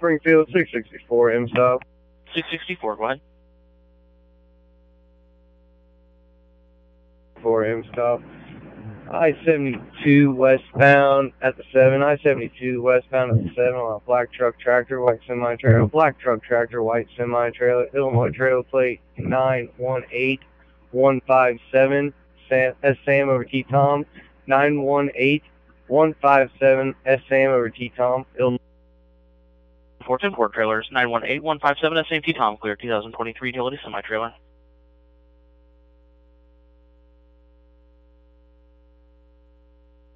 Springfield 664 M stop. 664, go ahead. 4 M stop. I-72 westbound at the 7. I-72 westbound at the 7 on a black truck tractor, white semi-trailer. Black truck tractor, white semi-trailer. Illinois trailer plate 918157. S. Sam over T. Tom. 918157. S. Sam over T. Tom. Illinois. 410 Port Trailers 918157 S. Sam T. Tom, clear 2023 utility semi-trailer.